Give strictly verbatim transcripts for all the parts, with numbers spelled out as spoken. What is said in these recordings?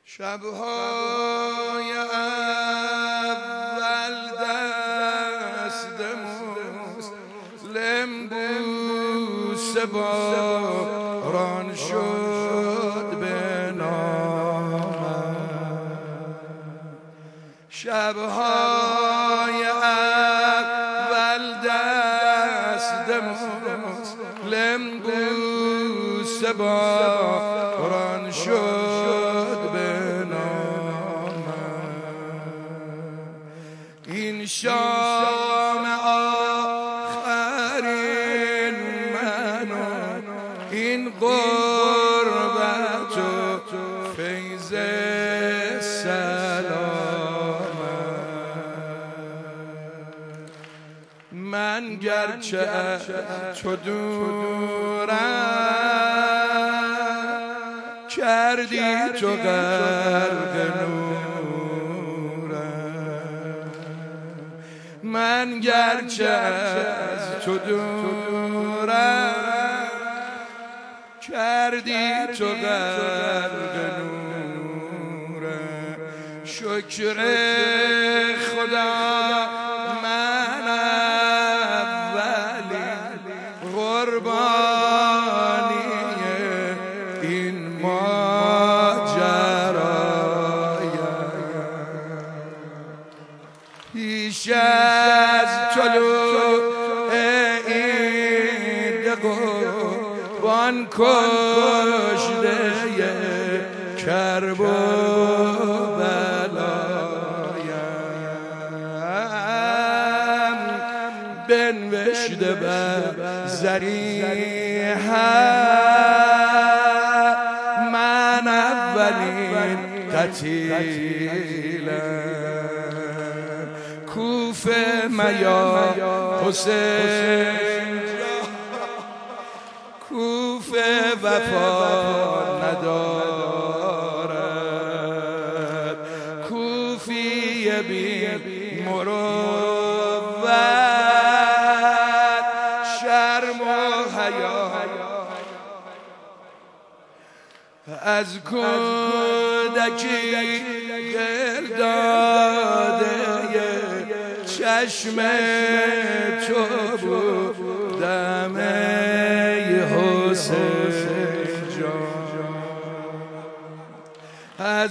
شبهای اول دست مسلم بوسه باران شد به نامم. شبهای اول دست مسلم بوسه باران شد به این شام آخرین من و این غربت و فیض سلام. من گرچه از تو دورم کردی تو غرق من گرچه از تو دورم کردی تو غرق نورم. شکر خدا من اولی قربانی این ماجرایم. پیش از طلوع عید قربان کشته کرب و بلایم. بنوشته بر ضریحم من اولین قتیلم. کوفه میا حسین کوفه وفا ندارد. کوفی بی مروت شرم و حیا از کودکی دل داده چشم تو بودم ای حسین جان. از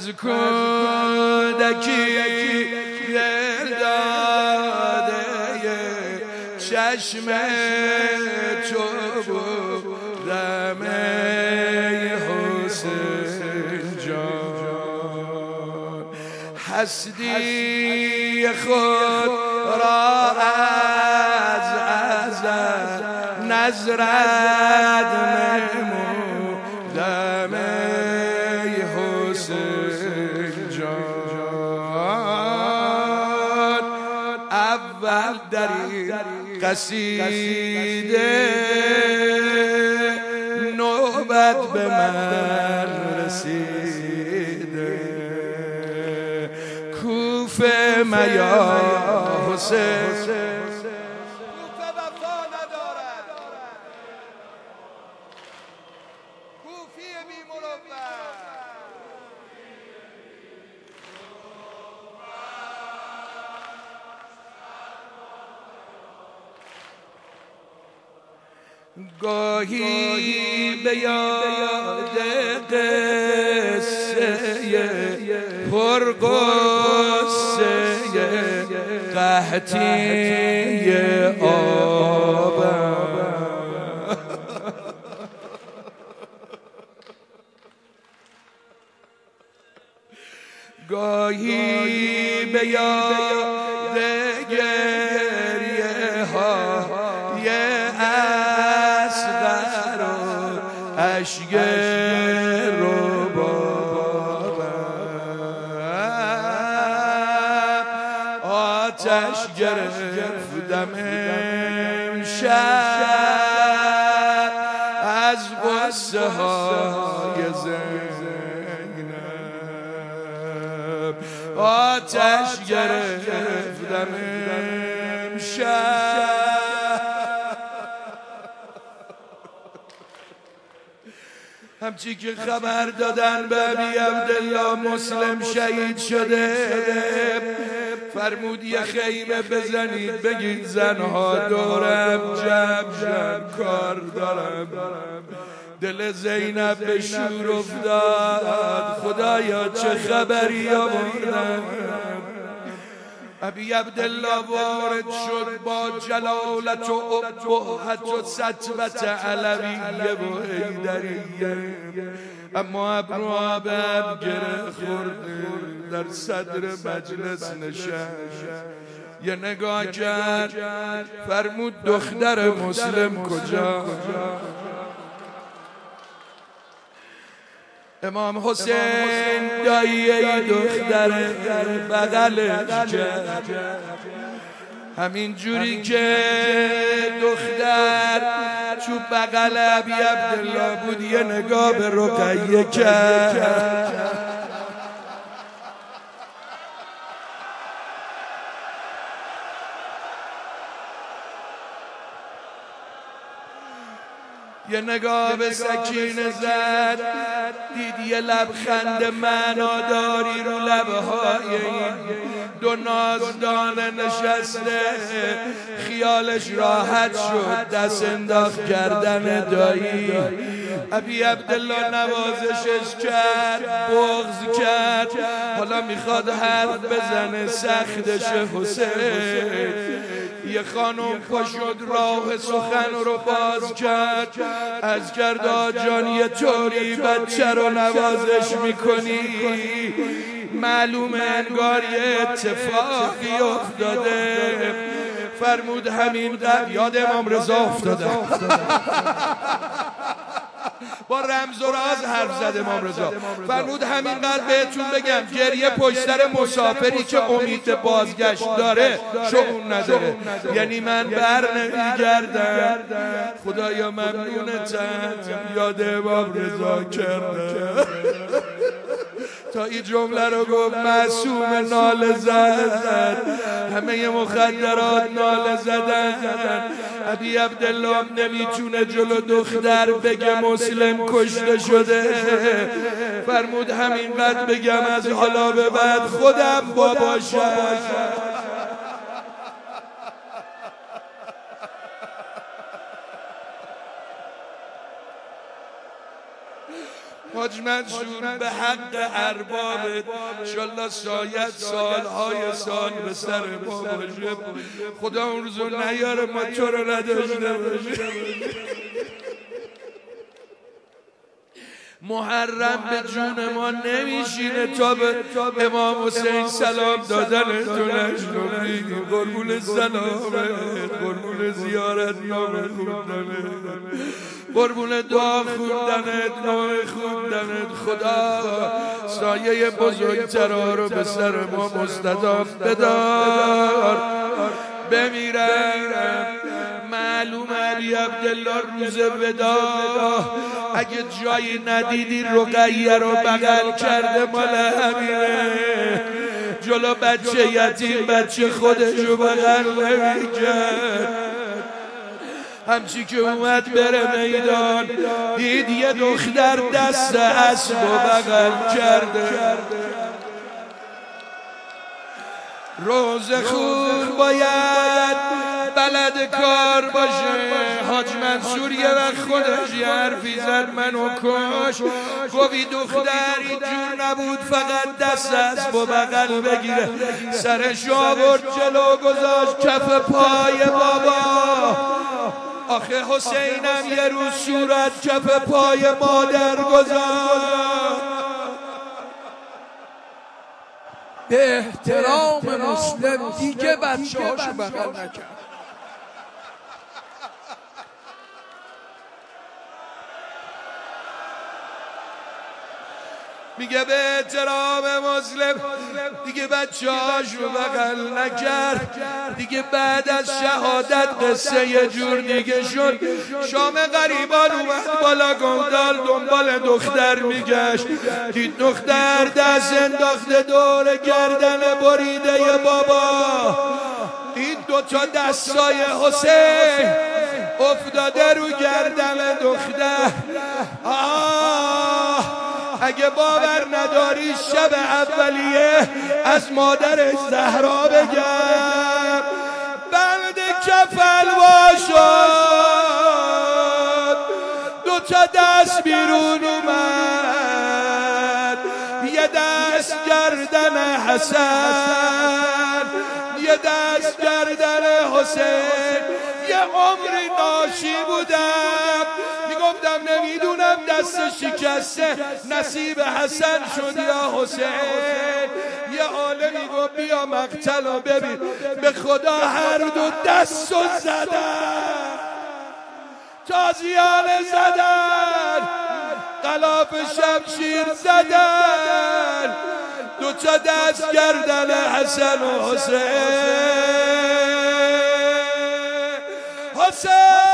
کودکی دل داده چشم تو بودم ای حسین جان. هستی خود را از ازل نظرت نمودم ای حسین جان. اول در این قصیده نوبت به من رسیده. کوفه میا حسین کوفه وفا ندارد. کوفی بی مروت گاهی به یاد قصه پرغصه قحطی آبم. گاهی به یاد گریه های اصغر و اشک ربابم. آتش گرفتم امشب از غصه های زینب. آتش گرفتم امشب همچی که خبر دادن به ابی عبدالله مسلم شهید شده، فرمود یه خیمه بزنید بگید زنها دورم جمع جمع کار دارم. دل زینب به شور افتاد، خدایا چه خبری آوردن. ابی عبدالله وارد شد با جلالت و ابهت و سطوت علویه و حیدریه، اما ابروها به هم گره خورده، در صدر مجلس نشست، یه نگاه کرد فرمود دختر مسلم کجا؟ امام حسین دایه دختر بغلش کرد، همین جوری که دختر تو بغل ابی عبدالله بود یه نگاه به رقیه کرد. یه نگاه به سکینه زد، دید یه لبخند معناداری رو لبهای این دو نازدانه نشسته، خیالش راحت شد، دست انداخت گردن دایی. ابی عبدالله نوازشش کرد، بغض کرد، حالا میخواد حرف بزنه، سختش حسین. یه خانم پا شد راه سخن رو باز کرد، از کرد جان یه طوری بچه رو نوازش میکنی، معلومه انگار یه اتفاقی افتاده. فرمود همین قد یاد امام رضا افتاده، با رمز و راز حرف زد امام رضا. فرمود همینقدر بهتون بگم، گریه پشت سر مسافری که امید به بازگشت داره شگون نداره. یعنی من بر نمیگردم، خدایا ممنونتم یاد امام رضا کرده. تا این جمله رو گفت معصوم ناله زد، همه مخدرات ناله زدن. ابی عبدالله نمیتونه جلو دختر بگه مسلم کشته شده، فرمود همینقدر بگم از حالا به بعد خودم باباشم. حاج منصور به حق اربابت انشالله شاید سالهای سال به سر ما باشه، خدا اون روزو نیاره ما تو رو نداشته باشه. محرم به جون ما نمیشینه تا به امام حسین سلام دادنتون اشنفی، قربون سلامت، قربون زیارت نام خوندنت، قربون دعا خوندنت، نام خوندنت. خدا سایه بزرگترها رو به سر ما مستدام بدار. بمیرم معلوم ابی عبدالله روز ودا اگه جایی ندیدی رقیه رو بغل کرده، مال همینه، جلو بچه یتیم بچه خودش رو بغل نمی‌کرد. همچی که اومد بره میدان دید یه دختر دست اسب و بغل کرده. روز خون باید بلد کار باشه. حاج منصور یه وقت خودش یه حرفی زد منو کش، گوی دختر اینجور نبود فقط دست اسب و بغل بگیره، سرش آورد جلو گذاشت کف پای بابا. آخه حسینم یه روز صورت کف پای مادر گذاشت. به احترام مسلم دیگه بچه هاشو بغل نکرد. میگه به احترام مسلم دیگه بچه هاشو بغل نکرد. دیگه بعد از شهادت قصه یه جور دیگه شد. شام غریبان اومد بالا گودال دنبال دختر میگشت، دید دختر دست انداخته دور گردن بریده بابا. این دوتا دستای حسین افتاده رو گردن دختر. آه اگه باور نداری شب اولیه از مادرش زهرا بگم. بند کفل وا شد، دو تا دست بیرون اومد، یه دست گردن حسن، یه دست گردن حسین. یه عمری ناشی بودم میگفتم نمیدونم دست شکسته نصیب حسن شد یا حسین. یه عالمی گفت بیا مقتل رو ببین، به خدا هر دو دست رو زدن، تازیانه زدن، غلاف شمشیر زدن، دو تا دست گردن حسن و حسین. حسین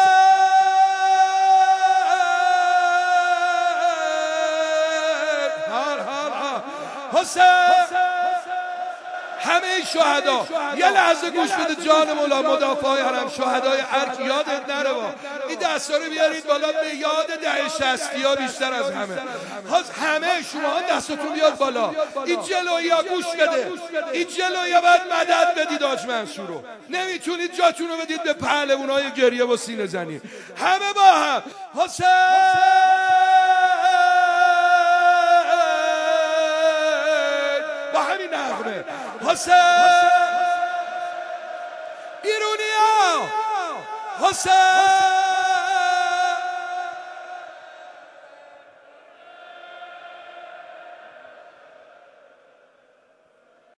هر هر هر حسین. همه شهدا یه لحظه گوش بده جان مولا، مدافع حرم شهدای ارک یادت نره با این دستا رو بیارید بالا به یاد ده شصتی ها بیشتر از همه. همه شما دستتون بیاد بالا. این جلویی ها گوش بده، این جلویی ها باید مدد بدید حاج منصور رو. نمیتونید جاتون رو بدید به پهلوانای گریه و سینه زنی. همه با هم حسین با همین نغمه. حسین ایرونیا حسین